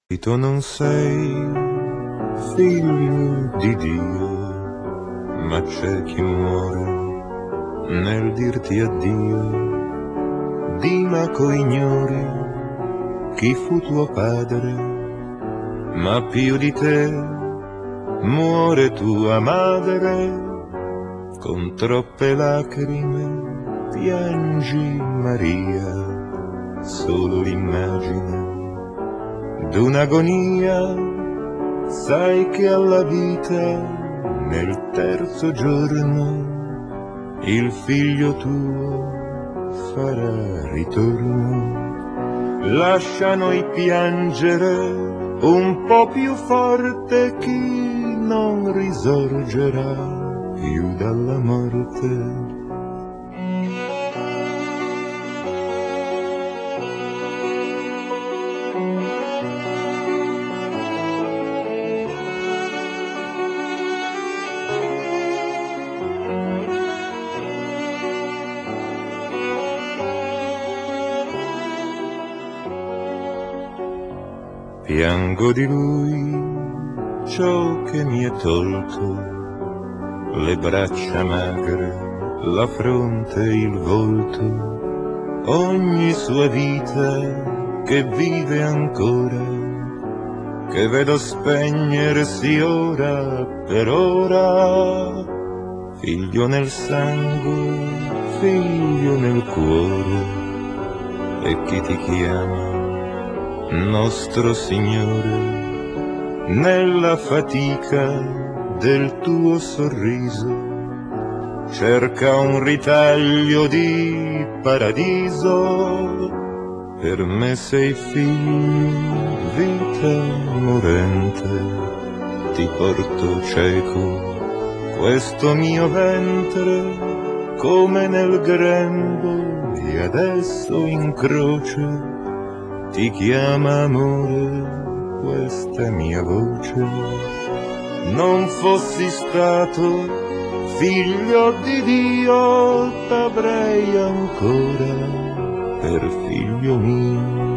E tu non sei figlio di Dio, ma c'è chi muore nel dirti addio. Dimaco ignori chi fu tuo padre, ma più di te muore tua madre. Con troppe lacrime piangi Maria, solo l'immagine d'un'agonia. Sai che alla vita nel terzo giorno il figlio tuo farà ritorno. Lascia noi piangere un po' più forte, chi non risorgerà più dalla morte. Piango di lui ciò che mi è tolto, le braccia magre, la fronte, il volto, ogni sua vita che vive ancora, che vedo spegnersi ora per ora. Figlio nel sangue, figlio nel cuore, e chi ti chiama nostro Signore, nella fatica del tuo sorriso cerca un ritaglio di paradiso. Per me sei figlio, vita morente, ti porto cieco questo mio ventre, come nel grembo, e adesso in croce ti chiama amore questa mia voce. Non fossi stato figlio di Dio, t'avrei ancora per figlio mio.